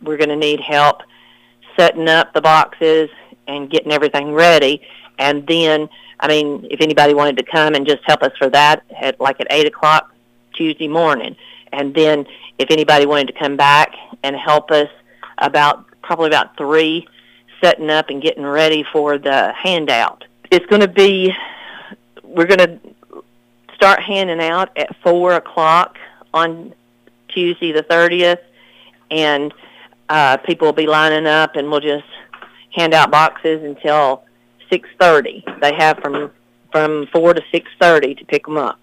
we're going to need help setting up the boxes and getting everything ready. And then, I mean, if anybody wanted to come and just help us for that at 8 o'clock Tuesday morning. And then if anybody wanted to come back and help us probably about 3, setting up and getting ready for the handout. It's going to be, we're going to start handing out at 4 o'clock on Tuesday the 30th, and people will be lining up, and we'll just hand out boxes until 6:30. They have from 4 to 6:30 to pick them up.